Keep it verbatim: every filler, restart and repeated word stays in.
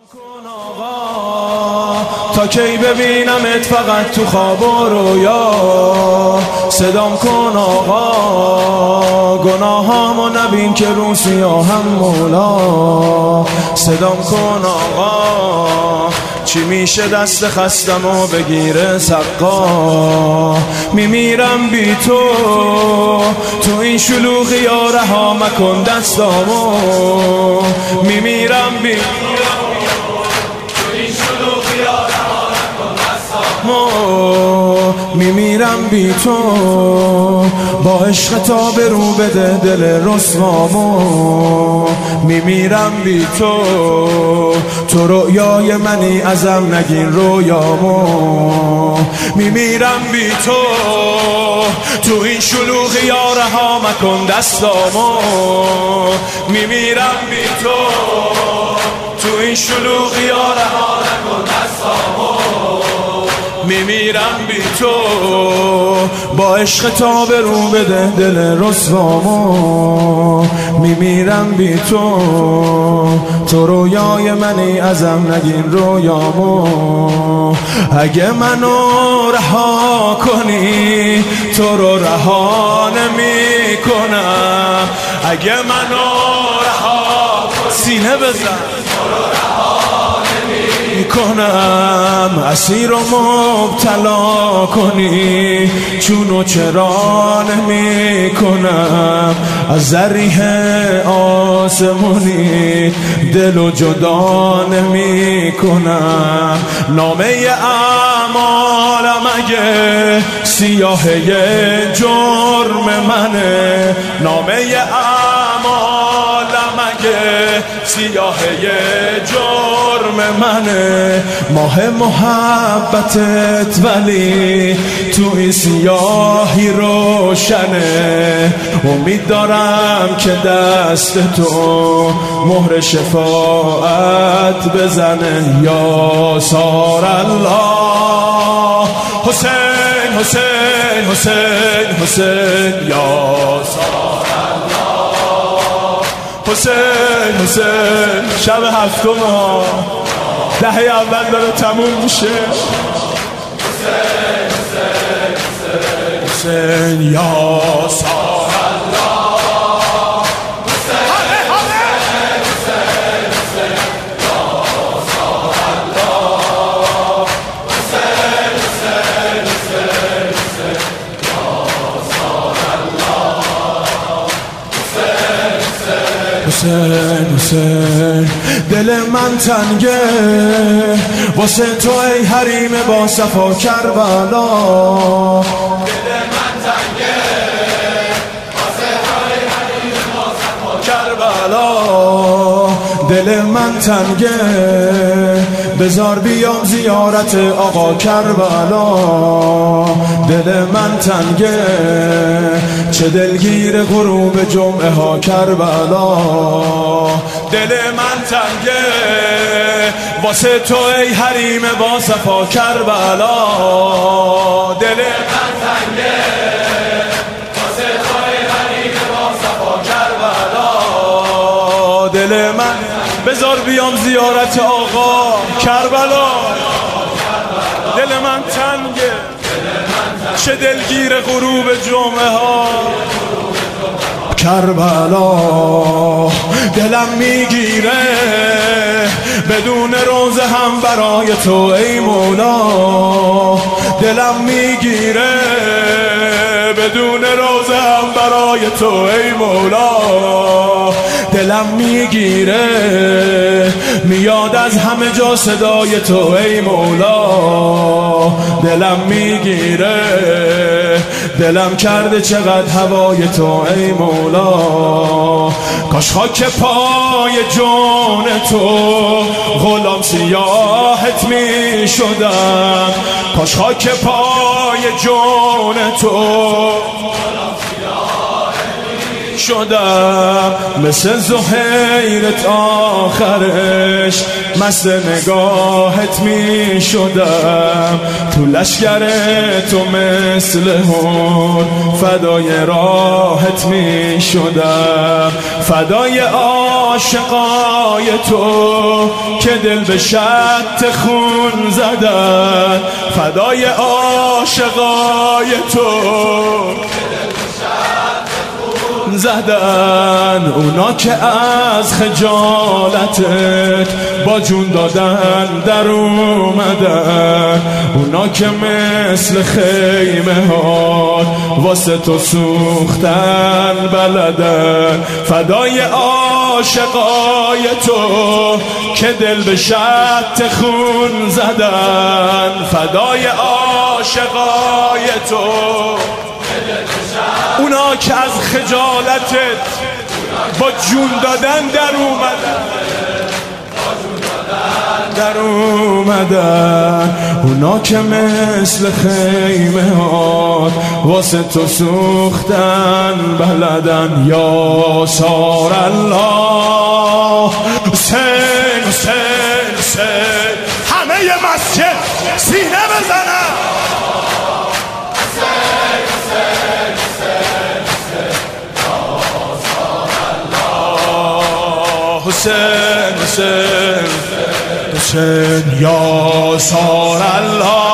کن آقا تا کی ببینمت فقط تو خواب و رویا. صدام کن آقا گناهامو نبین که رو سیاهم مولا. صدام کن آقا چی میشه دست خستمو بگیره سقا. میمیرم بی تو تو این شلوغی یا رها مکن دستامو. میمیرم بی میمیرم بی تو با عشق تا برو بده دل رسوامو. میمیرم بی تو تو رویای منی ازم نگین رویامو. میمیرم بی تو تو این شلوغی یا رها مکن دستامو. میمیرم بی تو تو این شلوغی یا رها مکن دستامو. میمیرم بی تو با عشق تا برو بده دل رسوامو. میمیرم بی تو تو رویای منی ازم نگین رویامو. اگه منو رها کنی تو رو رها نمی کنم. اگه منو رها سینه بزن کنم اسیر و مبتلا کنی چونو چرا نمی کنم. از ذریح آسمونی دلو جدا نمی کنم. نامه اعمالم اگه سیاهه جرم منه. نامه اعمالم اگه سیاهه جرم منه. ماه محبتت ولی تو این سیاهی روشنه. امید دارم که دست تو مهر شفاعت بزنه. یا سار الله حسین حسین حسین حسین یا سار الله حسین حسین. شب هفتم ها دهه اول داره تموم میشه. حسین حسین حسین حسین یا سار الله حسین حسین حسین حسین یا سار الله حسین حسین حسین حسین یا سار الله حسین حسین حسین. دل من تنگه واسه تو ای حریم با صفا کربلا. دل من تنگه واسه تو ای حریم با صفا کربلا. دل من تنگه بزار بیام زیارت آقا کربلا. دل من تنگه چه دلگیر غروب جمعه ها کربلا. دل من تنگه واسه تو ای حریم با صفا کربلا. دل من تنگه واسه تو ای حریم با صفا کربلا. دل من بذار بیام زیارت آقا کربلا. دل من تنگه چه دلگیر غروب جمعه ها کربلا. دلم میگیره بدون روزه هم برای تو ای مولا. دلم میگیره بدون روزه هم برای تو ای مولا. دلم میگیره میاد از همه جا صدای تو ای مولا. دلم میگیره دلم کرده چقدر هوای تو ای مولا. کاش خاک پای جون تو غلام سیاحت می شدم. کاش خاک پای جون تو شدم مثل زهیرت آخرش مست نگاهت می شدم، تو لشگر تو مثل هون فدای راحت می شدم، فدای عاشقای تو که دل به شط خون زدن، فدای عاشقای تو زدن، اونا که از خجالتت با جون دادن در اومدن، اونا که مثل خیمه ها واسه تو سوختن بلدن، فدای عاشقای تو که دل به شط خون زدن، فدای عاشقای تو اونا که از خجالتت با جون دادن در اومدن در اومدن، اونا که مثل خیمه ها واسه تو سوختن بلدن. یا سار الله حسین حسین حسین، همه ی مسجد سینه بزنن حسین حسین حسین، یا سار الله